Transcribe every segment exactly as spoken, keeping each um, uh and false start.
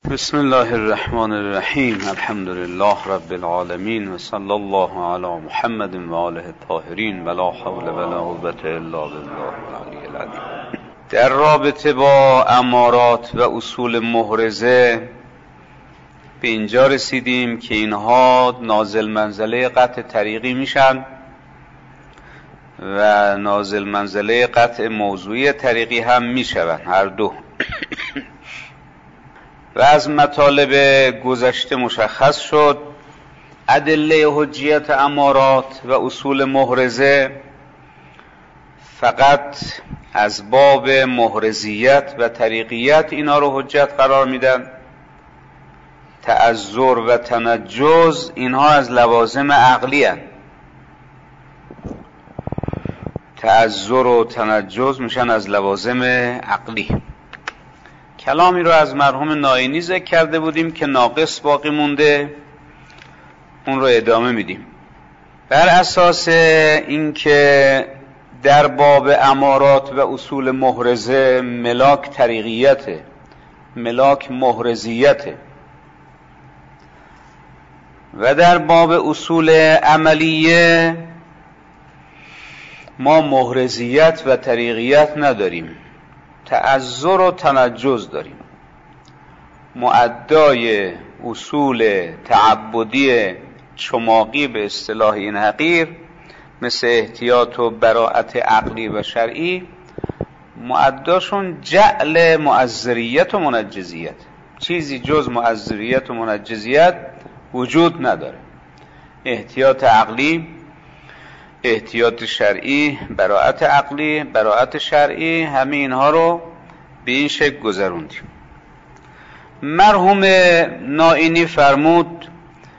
بسم الله الرحمن الرحیم. الحمد لله رب العالمین و صلی الله علی محمد و آله الطاهرین و لا حول و لا قوة الا بالله العلی العظیم. در رابطه با امارات و اصول محرزه به اینجا رسیدیم که اینها نازل منزله قطع طریقی میشن و نازل منزله قطع موضوعی طریقی هم میشون، هر دو. و از مطالب گذشته مشخص شد ادله حجیت امارات و اصول محرزه فقط از باب محرزیت و طریقیت اینا رو حجت قرار میدن. تعذر و تنجز اینها از لوازم عقلی هن. تعذر و تنجز میشن از لوازم عقلی. کلامی رو از مرحوم ناینی ذکر کرده بودیم که ناقص باقی مونده، اون رو ادامه میدیم. بر اساس اینکه در باب امارات و اصول محرزه ملاک طریقیته، ملاک محرزیته، و در باب اصول عملیه ما محرزیت و طریقیت نداریم، تعذر و تنجز داریم. مؤدای اصول تعبدی چماقی به اصطلاح این حقیر مثل احتیاط و براءت عقلی و شرعی، مؤداشون جعل معذریت و منجزیت. چیزی جز معذریت و منجزیت وجود نداره. احتیاط عقلی، احتیاط شرعی، براءت عقلی، براءت شرعی، همه اینها رو به این شکل گذروندیم. مرحوم ناینی فرمود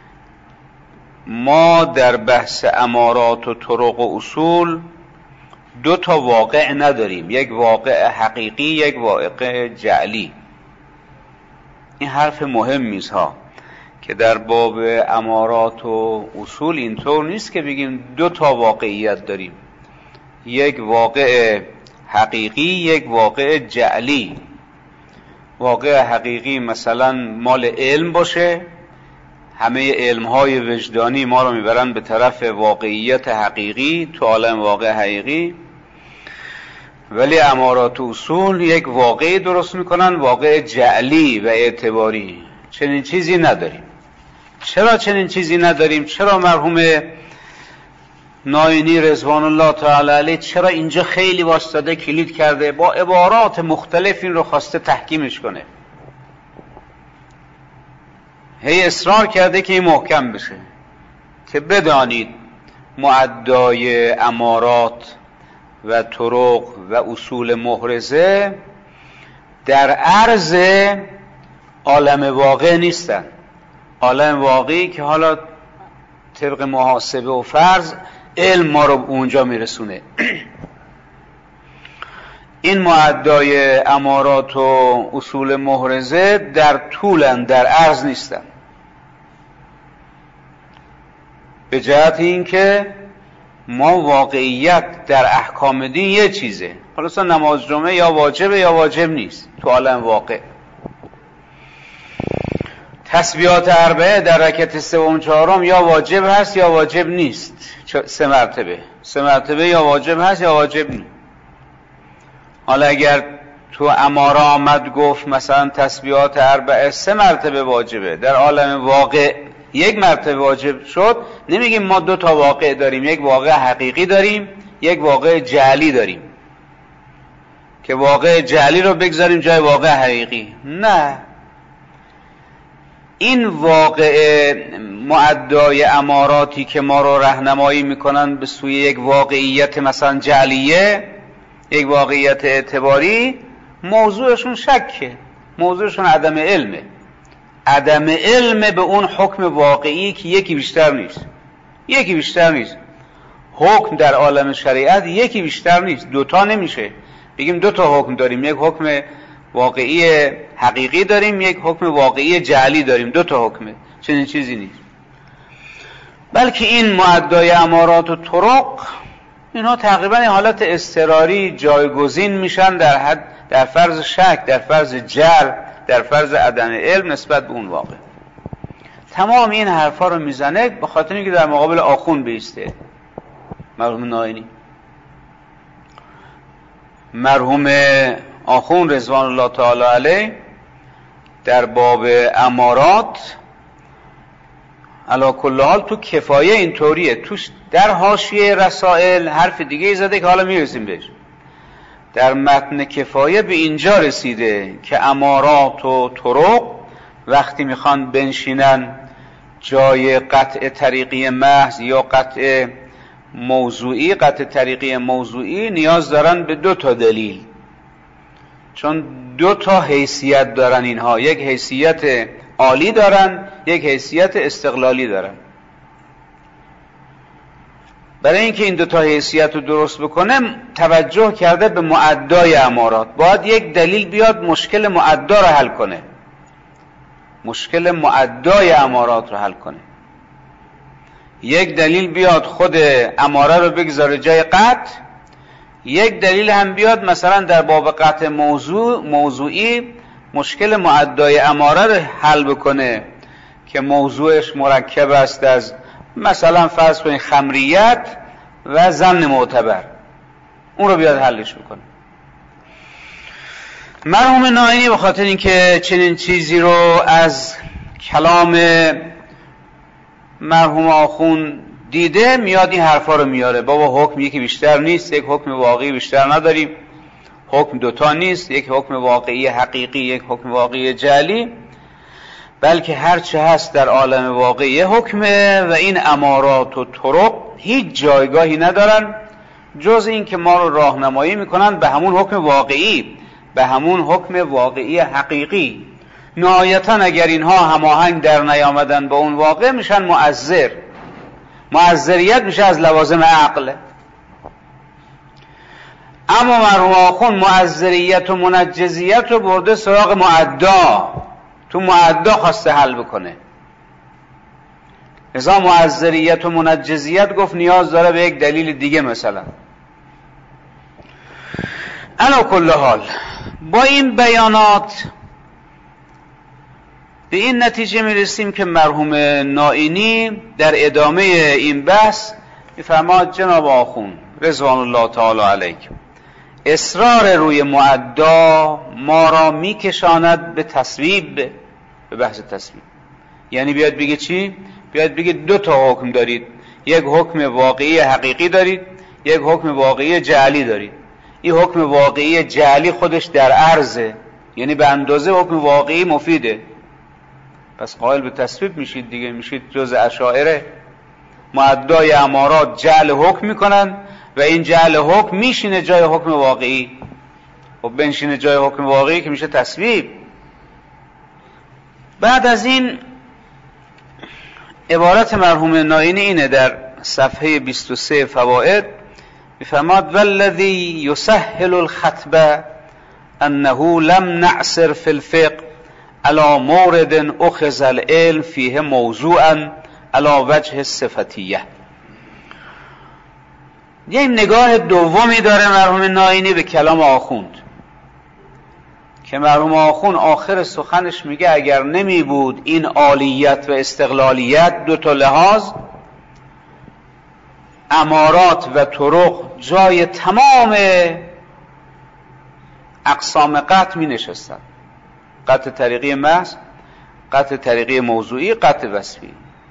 ما در بحث امارات و طرق و اصول دو تا واقع نداریم، یک واقع حقیقی، یک واقع جعلی. این حرف مهمی است ها، که در باب امارات و اصول اینطور نیست که بگیم دو تا واقعیت داریم، یک واقع حقیقی، یک واقع جعلی. واقع حقیقی مثلا مال علم باشه، همه علمهای وجدانی ما رو میبرن به طرف واقعیت حقیقی تو عالم واقع حقیقی، ولی امارات و اصول یک واقعی درست میکنن، واقع جعلی و اعتباری. چنین چیزی نداریم. چرا چنین چیزی نداریم؟ چرا مرحوم ناینی رضوان الله تعالی علیه چرا اینجا خیلی واسطاده کلید کرده، با عبارات مختلف این رو خواسته تحکیمش کنه، هی اصرار کرده که این محکم بشه که بدانید مؤدای امارات و طرق و اصول محرزه در عرض عالم واقع نیستن. عالم واقعی که حالا طبق محاسبه و فرض علم ما رو اونجا میرسونه. این مؤدای امارات و اصول محرزه در طولن، در عرض نیستن، به جهت اینکه ما واقعیت در احکام دین یه چیزه. خلاصا نماز جمعه یا واجبه یا واجب نیست تو عالم واقع. تسبیحات اربعه در رکعت سوم چهارم یا واجب هست یا واجب نیست، سه مرتبه سه مرتبه یا واجب هست یا واجب نیست. حالا اگر تو اماره آمد گفت مثلا تسبیحات اربعه سه مرتبه واجبه، در عالم واقع یک مرتبه واجب شد، نمیگیم ما دو تا واقع داریم، یک واقع حقیقی داریم، یک واقع جعلی داریم که واقع جعلی رو بگذاریم جای واقع حقیقی. نه، این واقع مؤدای اماراتی که ما رو راهنمایی میکنن به سوی یک واقعیت مثلا جعلیه، یک واقعیت اعتباری، موضوعشون شکه، موضوعشون عدم علمه. عدم علم به اون حکم واقعی که یکی بیشتر نیست، یکی بیشتر نیست. حکم در عالم شریعت یکی بیشتر نیست، دوتا نمیشه. بگیم دو تا حکم داریم، یک حکم واقعی حقیقی داریم، یک حکم واقعی جعلی داریم، دو تا حکمه. چنین چیزی نیست. بلکه این مؤدای امارات و طرق اینها تقریبا حالت اضطراری جایگزین میشن در حد در فرض شک، در فرض جر، در فرض عدم علم نسبت به اون واقع. تمام این حرفا رو میزنه به خاطر اینکه در مقابل آخوند بیسته. مرحوم نائینی، مرحوم آخوند رضوان الله تعالی علیه در باب امارات علی کل حال تو کفایه اینطوریه، توش در حاشیه رسائل حرف دیگه ای زده که حالا میرسیم بهش. در متن کفایه به اینجا رسیده که امارات و طرق وقتی میخوان بنشینن جای قطع طریقی محض یا قطع موضوعی، قطع طریقی موضوعی نیاز دارن به دو تا دلیل، چون دو تا حیثیت دارن اینها، یک حیثیت عالی دارن، یک حیثیت استقلالی دارن. برای اینکه این دو تا حیثیت رو درست بکنه توجه کرده به معدای امارات. باید یک دلیل بیاد مشکل معدا رو حل کنه، مشکل معدای امارات رو حل کنه. یک دلیل بیاد خود اماره رو بگذاره جای قطع، یک دلیل هم بیاد مثلا در باب قطع موضوع موضوعی مشکل معدای اماره رو حل بکنه که موضوعش مرکب است از مثلا فرض کنید خمریت و ظن معتبر، اون رو بیاد حلش بکنه. مرحوم نائینی به خاطر اینکه چنین چیزی رو از کلام مرحوم آخوند دیده میاد این حرفا رو میاره. بابا حکم یکی بیشتر نیست، یک حکم واقعی بیشتر نداریم، حکم دوتا نیست، یک حکم واقعی حقیقی، یک حکم واقعی جعلی، بلکه هر چه هست در عالم واقعی حکمه و این امارات و طرق هیچ جایگاهی ندارن جز این که ما رو راهنمایی میکنن به همون حکم واقعی، به همون حکم واقعی حقیقی. نهایتا اگر اینها هماهنگ در نیامدن با اون واقع میشن معذر. معذریت میشه از لوازم عقل. اما مرحوم آخوند معذریت و منجزیت رو برده سراغ معدا، تو معدا خواسته حل بکنه. لذا معذریت و منجزیت گفت نیاز داره به یک دلیل دیگه. مثلا علی کل حال با این بیانات به این نتیجه میرسیم که مرحوم نائینی در ادامه این بحث میفرماد جناب آخوند رضوان الله تعالی علیه اصرار روی معدا ما را میکشاند به تصویب، به بحث تصویب. یعنی بیاد بگه چی؟ بیاد بگه دو تا حکم دارید، یک حکم واقعی حقیقی دارید، یک حکم واقعی جعلی دارید. این حکم واقعی جعلی خودش در عرضه، یعنی به اندازه حکم واقعی مفیده، پس قائل به تصویب میشید دیگه، میشید جز اشاعره. معدای امارات جعل حکم میکنن و این جعل حکم میشینه جای حکم واقعی. و بنشینه جای حکم واقعی که میشه تصویب. بعد از این عبارت مرحوم نائینی اینه در صفحه بیست و سه فوائد میفرماد والذی یسهل الخطبه انه لم نعصر فی الفقه علی مورد اخذ العلم فیه موضوعا علی وجه صفتیه. یه نگاه دومی داره مرحوم نائینی به کلام آخوند که مرحوم آخوند آخر سخنش میگه اگر نمی بود این عالیت و استقلالیت دو تا لحاظ، امارات و طرق جای تمام اقسام قطع می نشستن. قطع طریقی محض، قطع طریقی موضوعی، قطع وصفی.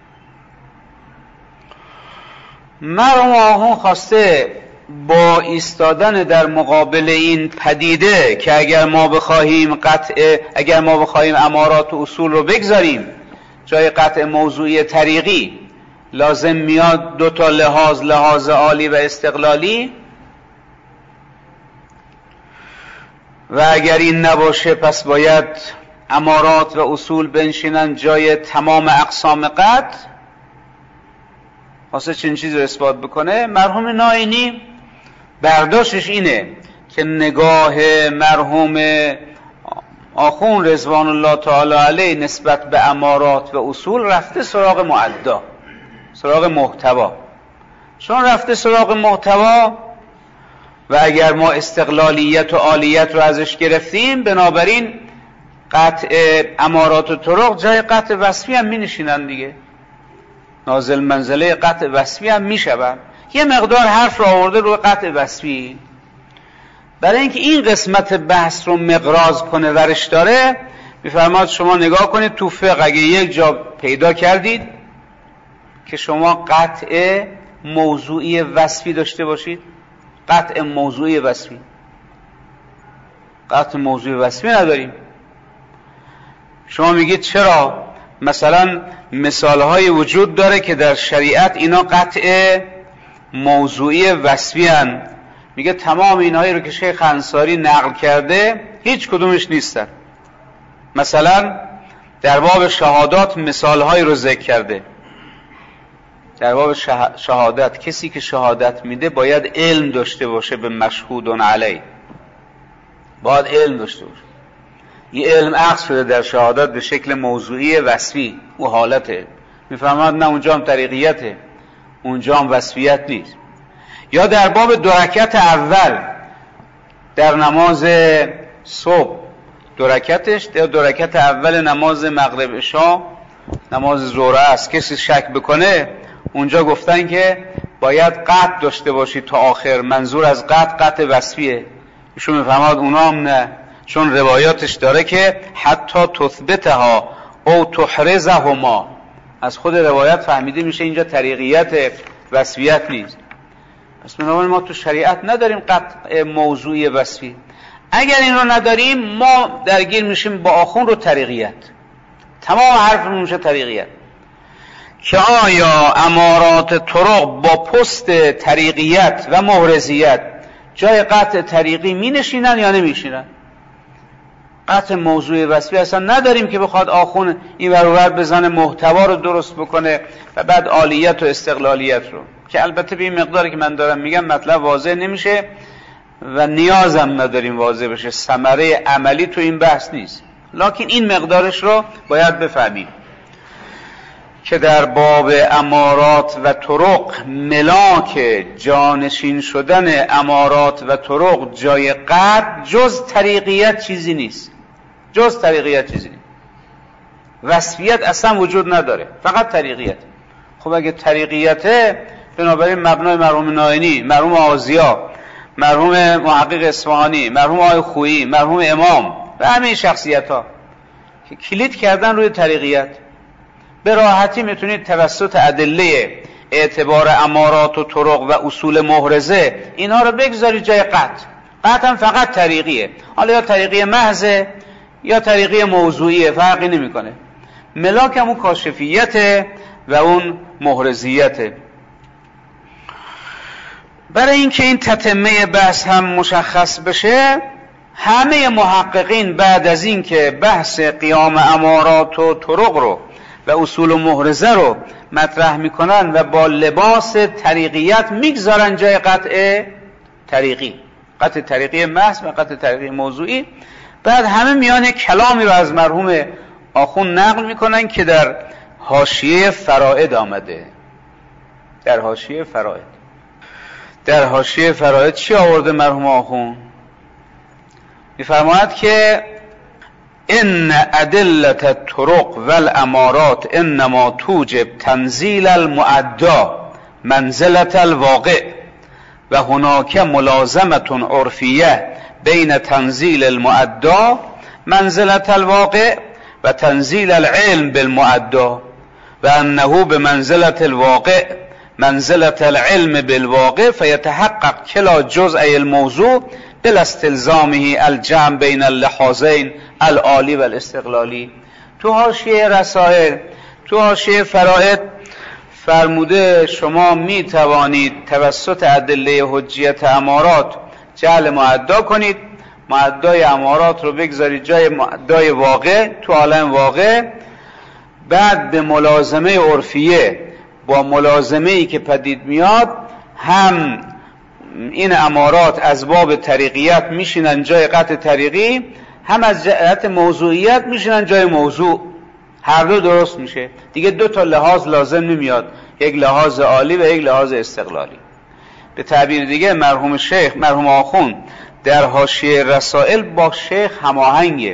مرحوم آخوند خواسته با ایستادن در مقابل این پدیده که اگر ما بخواهیم قطع اگر ما بخواهیم امارات و اصول رو بگذاریم جای قطع موضوعی طریقی، لازم میاد دو تا لحاظ، لحاظ عالی و استقلالی، و اگر این نباشه پس باید امارات و اصول بنشینن جای تمام اقسام قطع. واسه چنین چیزی رو اثبات بکنه مرحوم نائینی برداشتش اینه که نگاه مرحوم آخوند رضوان الله تعالی علیه نسبت به امارات و اصول رفته سراغ معدا، سراغ محتوا. چون رفته سراغ محتوا و اگر ما استقلالیت و عالیت رو ازش گرفتیم، بنابراین قطع امارات و طرق جای قطع وصفی هم می نشینن دیگه، نازل منزله قطع وصفی هم می شود. یه مقدار حرف رو آورده رو قطع وصفی برای اینکه این قسمت بحث رو مقراض کنه ورش داره. میفرماد شما نگاه کنید تو فقه اگه یک جا پیدا کردید که شما قطع موضوعی وصفی داشته باشید، قطع موضوعی وصفی، قطع موضوعی وصفی نداریم. شما میگید چرا؟ مثلا مثالهای وجود داره که در شریعت اینا قطع موضوعی وصفی هن. میگه تمام اینهایی رو که شیخ انصاری نقل کرده هیچ کدومش نیستن. مثلا در باب شهادات مثالهایی رو ذکر کرده. در باب شهادت کسی که شهادت میده باید علم داشته باشه به مشهودون علی، باید علم داشته باشه. یه علم عکس شده در شهادت به شکل موضوعی وصفی و حالته. میفهمد نه اونجا هم طریقیته، اونجا هم وصفیت نیست. یا در باب دو رکعت اول در نماز صبح دو رکعتش، در دو رکعت اول نماز مغرب عشا نماز ظهر است کسی شک بکنه اونجا گفتن که باید قطع داشته باشی تا آخر. منظور از قطع قطع وصفیه. ایشون میفهمد اونا هم نه، چون روایاتش داره که حتی تثبتها او تحرزهما. از خود روایت فهمیده میشه اینجا طریقیت وصفیت نیست. پس بنابراین ما تو شریعت نداریم قطع موضوعی وصفی. اگر این رو نداریم ما درگیر میشیم با آخون رو طریقیت، تمام حرف رو میشه طریقیت. که آیا امارات طرق با پست طریقیت و محرزیت جای قطع طریقی می نشینن یا نمی نشینن؟ قطع موضوع وصفی اصلا نداریم که بخواد آخون این ور اون ور بزنه محتوا رو درست بکنه و بعد عالیت و استقلالیت رو، که البته به این مقداری که من دارم میگم مطلب واضح نمیشه و نیازم نداریم واضح بشه، ثمره عملی تو این بحث نیست، لکن این مقدارش رو باید بفهمیم که در باب امارات و طرق ملاک جانشین شدن امارات و طرق جای قطع جز طریقیت چیزی نیست، جز طریقیت چیزی نیست. وصفیت اصلا وجود نداره، فقط طریقیت. خب اگه طریقیته بنابراین مبنای مرحوم نائینی، مرحوم آزیا، مرحوم محقق اصفهانی، مرحوم آقای خویی، مرحوم امام و همه شخصیت ها که کلید کردن روی طریقیت، به راحتی میتونید توسط ادله اعتبار امارات و طرق و اصول محرزه اینها رو بگذارید جای قطع. قطع هم فقط طریقیه، حالا یا طریقی محضه یا طریقی موضوعیه، فرقی نمیکنه. ملاک هم اون کاشفیته و اون محرزیته. برای اینکه این تتمه بحث هم مشخص بشه، همه محققین بعد از این که بحث قیام امارات و طرق رو و اصول و محرزه رو مطرح میکنن و با لباس طریقیت میگذارن جای قطع طریقی، قطع طریقی محض و قطع طریقی موضوعی. بعد همه میان کلامی رو از مرحوم آخوند نقل میکنن که در حاشیه فرائد آمده. در حاشیه فرائد در حاشیه فرائد چی آورده مرحوم آخوند؟ میفرماید که ان ادلة الطرق والامارات انما توجب تنزیل المعدا منزلة الواقع و هناك ملازمة عرفیه بین تنزیل المعدا منزلة الواقع و تنزیل العلم بالمعدا و انه بمنزلة الواقع منزلة العلم بالواقع فيتحقق كلا جزء الموضوع بلا استلزامه الجمع بین اللحاظین العالی و الاستقلالی. تو حاشیه رسائل، تو حاشیه فرائد فرموده شما می توانید توسط ادله حجیت امارات جعل معدا کنید، معدای امارات رو بگذارید جای معدای واقع تو عالم واقع، بعد به ملازمه عرفیه با ملازمه ای که پدید میاد هم این امارات از باب طریقیت میشینن جای قطع طریقی، هم از جهت موضوعیت میشینن جای موضوع. هر دو درست میشه دیگه، دو تا لحاظ لازم نمیاد، یک لحاظ عالی و یک لحاظ استقلالی. به تعبیر دیگه مرحوم شیخ مرحوم آخوند در حاشیه رسائل با شیخ هماهنگه،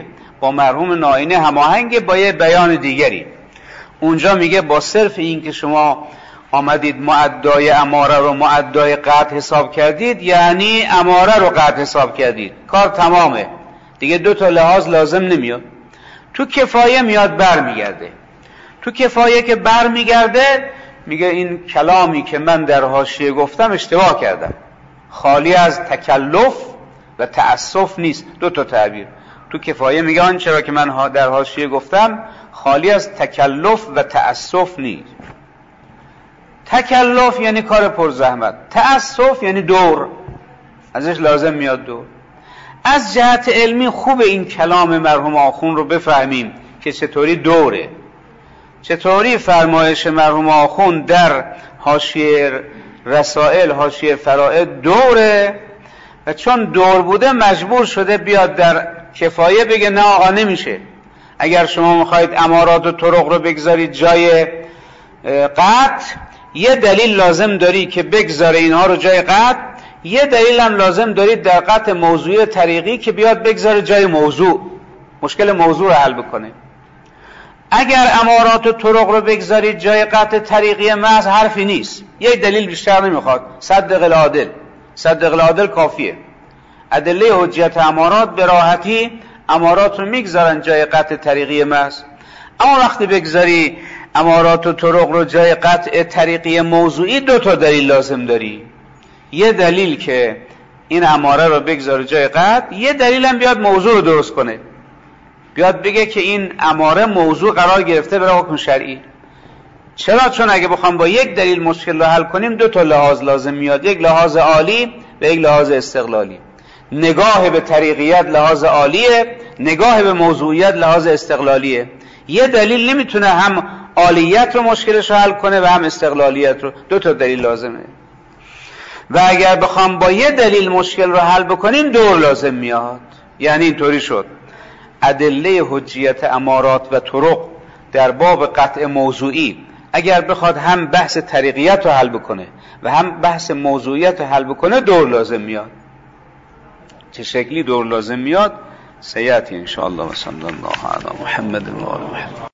با مرحوم نائینی هماهنگ با یه بیان دیگری. اونجا میگه با صرف این که شما آمدید معدای اماره رو معدای قطع حساب کردید، یعنی اماره رو قطع حساب کردید، کار تمامه دیگه، دو تا لحاظ لازم نمیاد. تو کفایه میاد بر میگرده. تو کفایه که بر میگرده میگه این کلامی که من در حاشیه گفتم اشتباه کردم، خالی از تکلف و تأسف نیست. دو تا تعبیر تو کفایه میگه آنچه را که من در حاشیه گفتم خالی از تکلف و تأسف نیست. تکلف یعنی کار پرزحمت، تأسف یعنی دور، ازش لازم میاد دور. از جهت علمی خوب این کلام مرحوم آخوند رو بفهمیم که چطوری دوره، چطوری فرمایش مرحوم آخوند در حاشیه رسائل، حاشیه فرائد دوره، و چون دور بوده مجبور شده بیاد در کفایه بگه نه آقا نمیشه. اگر شما میخواید امارات و طرق رو بگذارید جای قطع، یه دلیل لازم داری که بگذاره اینها رو جای قطع، یه دلیل هم لازم دارید در قطع موضوعی طریقی که بیاد بگذاره جای موضوع، مشکل موضوع رو حل بکنه. اگر امارات و طرق رو بگذارید جای قطع طریقی محض حرفی نیست، یه دلیل بیشتر نمیخواد، صدق العادل، صدق العادل کافیه. ادله حجیت امارات به راحتی امارات رو میگذارن جای قطع طریقی محض. اما وقتی بگذاری امارات و طرق رو جای قطع طریقی موضوعی، دو تا دلیل لازم داری. یه دلیل که این اماره رو بگذاره جای قطع، یه دلیل هم بیاد موضوع رو درست کنه، بیاد بگه که این اماره موضوع قرار گرفته برای حکم شرعی. چرا؟ چون اگه بخوام با یک دلیل مشکل رو حل کنیم دو تا لحاظ لازم میاد، یک لحاظ عالی و یک لحاظ استقلالی. نگاه به طریقیت لحاظ عالیه، نگاه به موضوعیت لحاظ استقلالیه. یه دلیل نمیتونه هم عالیت رو مشکلش رو حل کنه و هم استقلالیت رو، دو تا دلیل لازمه. و اگر بخوام با یه دلیل مشکل رو حل بکنیم دور لازم میاد. یعنی اینطوری شد ادله حجیت امارات و طرق در باب قطع موضوعی اگر بخواد هم بحث طریقیت رو حل بکنه و هم بحث موضوعیت رو حل بکنه، دور لازم میاد. چه شکلی دور لازم میاد؟ سیاتی انشاءالله. و صلی الله علی محمد و آل محمد.